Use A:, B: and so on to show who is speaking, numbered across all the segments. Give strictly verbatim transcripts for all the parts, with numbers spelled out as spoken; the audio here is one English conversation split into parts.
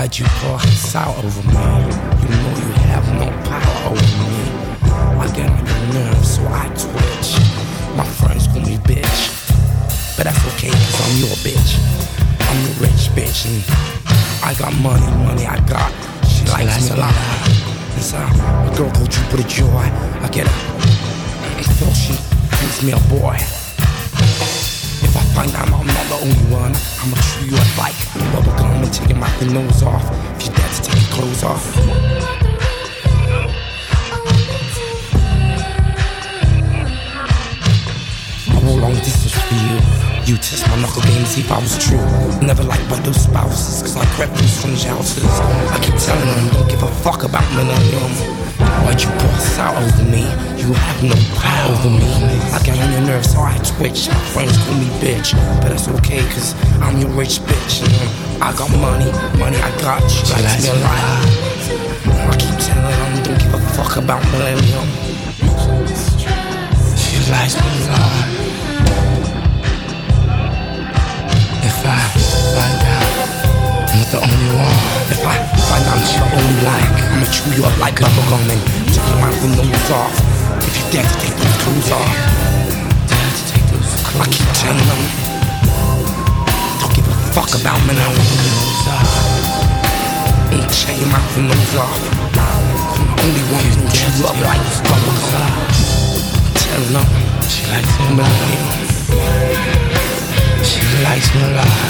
A: Why'd you pass out over me? You know you have no power over me. I get on your nerves, so I twitch. My friends call me bitch, but that's okay, cause I'm your bitch. I'm the rich bitch, and I got money, money I got. She likes me a lot. And so, a girl called Jupiter Joy, I get her until she thinks me a boy. If I find out I'm not the only one, I'ma chew you up like bubblegum and take your mouth and nose off. If you're dead, to take your clothes off. I roll long distance for you. You test my knuckle game, see if I was true. Never like by those spouses, cause I crept through strange houses. I keep telling them, don't give a fuck about millennium. Why'd you pass out over me? You have no power over me. I get on your nerves, so I twitch. My friends call me bitch, but that's okay, cause I'm your rich bitch. And I got money, money I got. She likes me a lot. I keep telling them, don't give a fuck about millennium. She likes me a lot. If I find out I'm not the only one, if I find out I'm not the only one, I'ma chew you up like bubblegum and take your mouth and nose off. If you dare to take those clothes off, dare to take those clothes I keep telling them, don't give a fuck about me now. And tear your mouth and nose off. I'm the only one who chew you up like bubblegum. Tell them she likes me. She likes me a lot.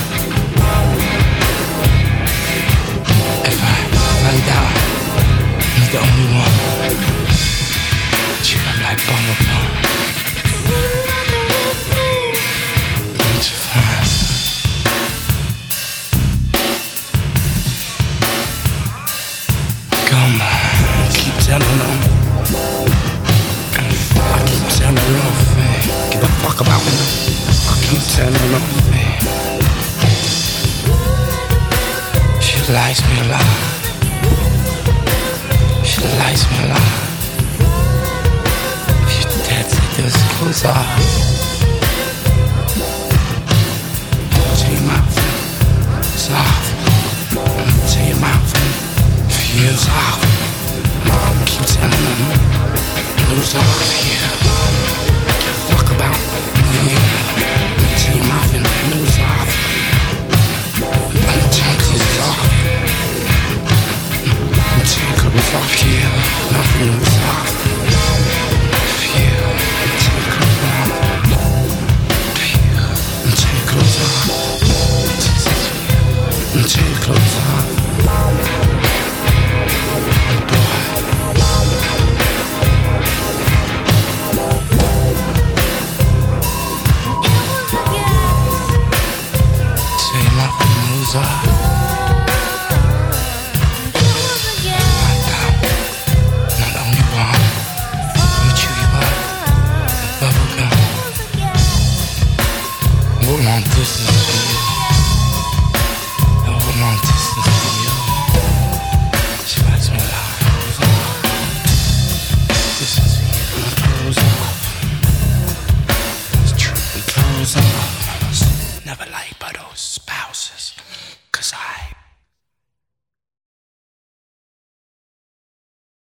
A: If I find out I'm the only one, she got like bubblegum. Ain't you fine? Come on, keep telling them. I keep telling them, give a fuck about me. I keep telling them, she likes me a lot. She likes me a lot. If you dare take those clothes off, take your mouth soft. Take your mouth feel soft. I keep telling them, clothes off here. Fuck about me. Take your mouth and nose off. I'm take clothes off. I'm take clothes off here. Nothing nose off. Here. Take clothes off. I'm take clothes off. I'm take clothes off. Long distance for you. No long distance for you.